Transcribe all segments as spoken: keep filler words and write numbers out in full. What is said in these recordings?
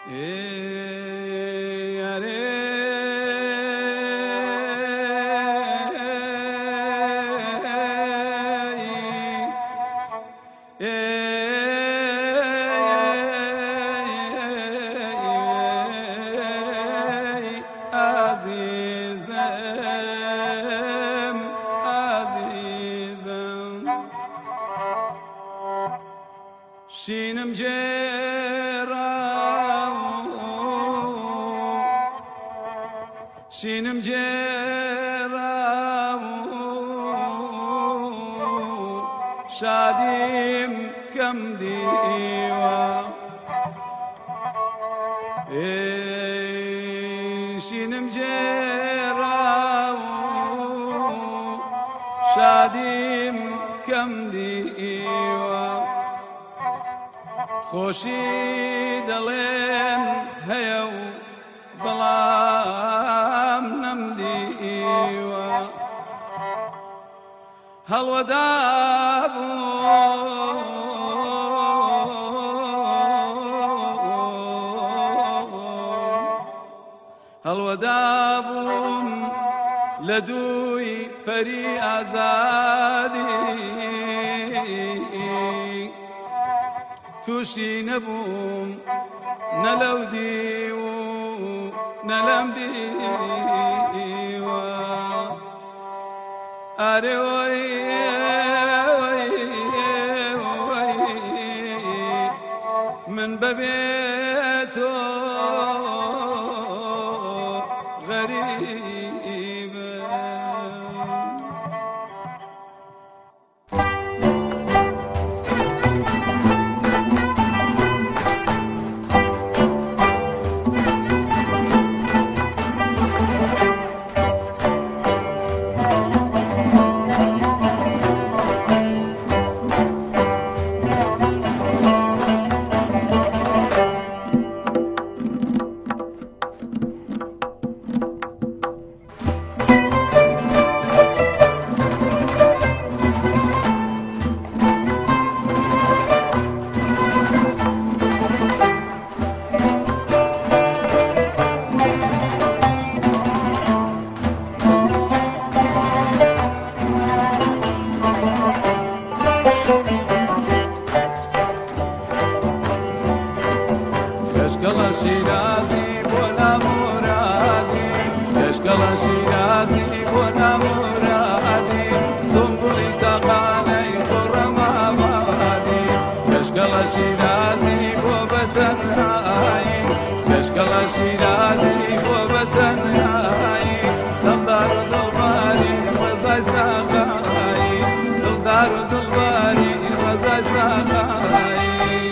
شینم جێراو شینم جێراو شادیم کەم دیوە شینم جێراو شادیم کەم دیوە خۆشی دەڵێن هەیە و بەڵام نەمدیوە هەڵوەدابووم لە دووی پەری ئازادی تووشی نەبووم نە لەو دی و نە لەم دیوە ئارێ وەی من بەبێ تۆ غەریبە کەشکەڵە شیرازی بۆ نامورادی کەشکەڵە شیرازی بۆ نامورادی سنبوڵی تاقانەی کوڕە مامادی کەشکەڵە شیرازی بۆ بەتەنهایی کەشکەڵە شیرازی بۆ بەتەنهایی دڵدار و دڵباری ڕەزای ساقایی دڵدار و دڵباری ڕەزای ساقایی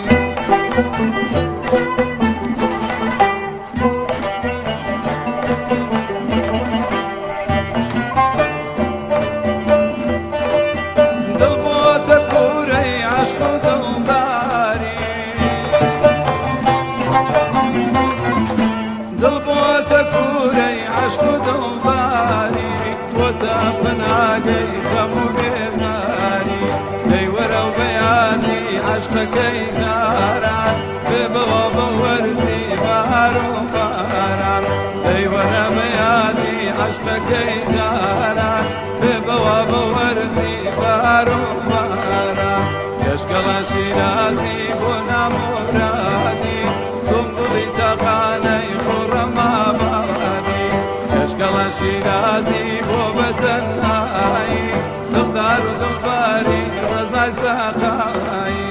بناگەی خەم و بێزاری دەی وەرە و بەیانی عەشقەکەی جاران بێ بەوە بە وەرزی بەهار و باران دەی وەرە بەیانی عەشقەکەی جاران بێ بەوە بە وەرزی بەهار و باران کەشکەڵە شیرازی بۆ نامورادی سنبوڵی تاقانەی کوڕە مامادی کەشکەڵە شیرازی بۆ بەتەنهایی دڵدار و دڵباری ڕەزای ساقایی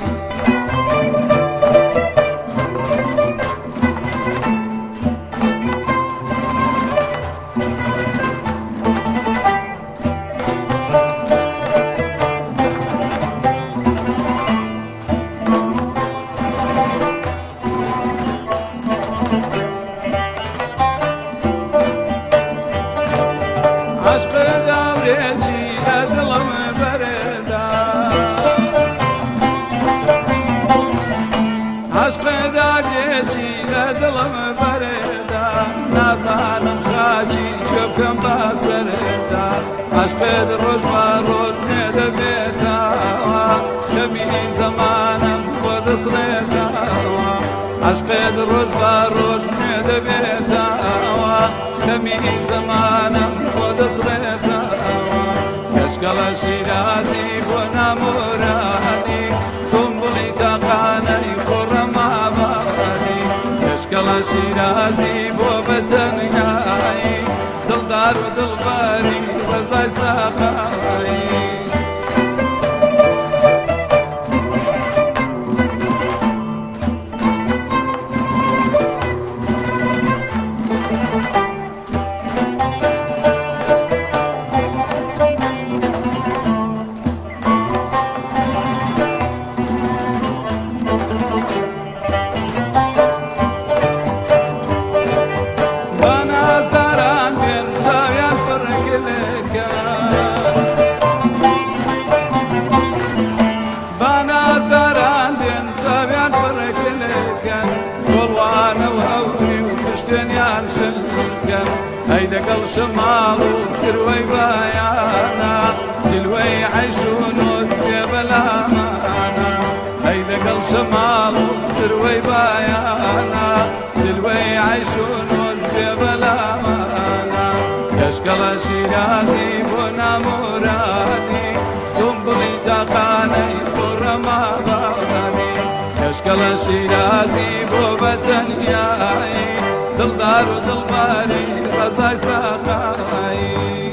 عشق داورێکی لە دڵم بەرێدا عشق داگرێکی لە دڵم بەرێدا نازانم خاچی کوێ بکەم با سەرێدا عشقێت ڕۆژ با ڕۆژ نێ دەبێتەوە خەمی زەمانم بۆ دەسڕێتەوە عشقێت عشقت روز باروز ميد بيتاوا خمي زمانا ودسريتاوا كشكل شيرازي بنا مرادي سنبلي تقاني خرما بادي كشكل شيرازي بوبتنهاي دلدار ودلباري رزاي ساقاي هيدا قل شمال وسروي بايانا سلوي عيشون وجبل امانا هيدا قل شمال وسروي بايانا سلوي عيشون وجبل امانا كشكل شيرازي بنا مرادي سنبلي تقاني خرما بغدادي كشكل شيرازي بوبتنياي دلدار ودلباري رزاي ساقاي